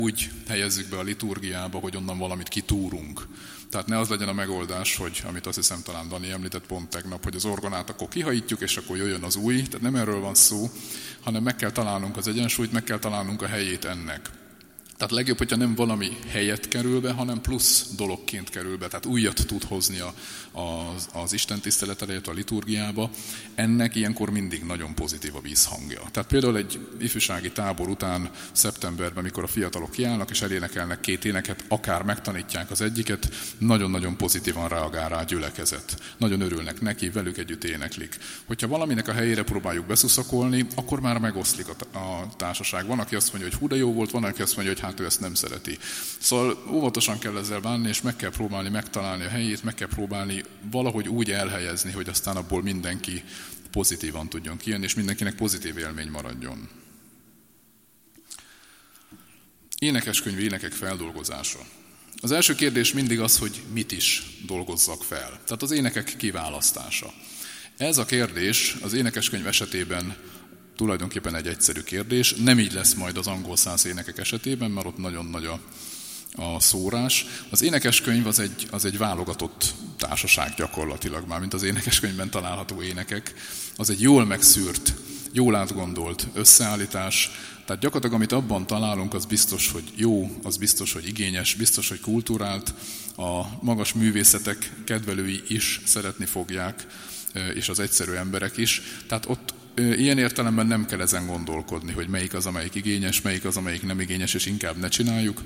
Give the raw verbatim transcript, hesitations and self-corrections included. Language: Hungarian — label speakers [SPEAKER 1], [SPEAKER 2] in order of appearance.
[SPEAKER 1] úgy helyezzük be a liturgiába, hogy onnan valamit kitúrunk. Tehát ne az legyen a megoldás, hogy amit azt hiszem talán Dani említett pont tegnap, hogy az orgonát akkor kihajítjuk, és akkor jöjjön az új. Tehát nem erről van szó, hanem meg kell találnunk az egyensúlyt, meg kell találnunk a helyét ennek. Tehát legjobb, hogyha nem valami helyet kerül be, hanem plusz dologként kerül be, tehát újat tud hozni a, az, az Isten tisztelet elé, a liturgiába. Ennek ilyenkor mindig nagyon pozitív a vízhangja. Tehát például egy ifjúsági tábor után szeptemberben, mikor a fiatalok kiállnak és elénekelnek két éneket, akár megtanítják az egyiket, nagyon-nagyon pozitívan reagál rá a gyülekezet. Nagyon örülnek neki, velük együtt éneklik. Hogyha valaminek a helyére próbáljuk beszuszakolni, akkor már megoszlik a, a társaság. Van, aki azt mondja, hogy hú, de jó volt, van, aki azt mondja, hogy hát ő ezt nem szereti. Szóval óvatosan kell ezzel bánni, és meg kell próbálni megtalálni a helyét, meg kell próbálni valahogy úgy elhelyezni, hogy aztán abból mindenki pozitívan tudjon kijönni, és mindenkinek pozitív élmény maradjon. Énekeskönyv, énekek feldolgozása. Az első kérdés mindig az, hogy mit is dolgozzak fel. Tehát az énekek kiválasztása. Ez a kérdés az énekeskönyv esetében tulajdonképpen egy egyszerű kérdés. Nem így lesz majd az angol száz énekek esetében, mert ott nagyon nagy a, a szórás. Az énekeskönyv az egy, az egy válogatott társaság gyakorlatilag, már mint az énekeskönyvben található énekek. Az egy jól megszűrt, jól átgondolt összeállítás. Tehát gyakorlatilag amit abban találunk, az biztos, hogy jó, az biztos, hogy igényes, biztos, hogy kulturált. A magas művészetek kedvelői is szeretni fogják, és az egyszerű emberek is. Tehát ott ilyen értelemben nem kell ezen gondolkodni, hogy melyik az, amelyik igényes, melyik az, amelyik nem igényes, és inkább ne csináljuk,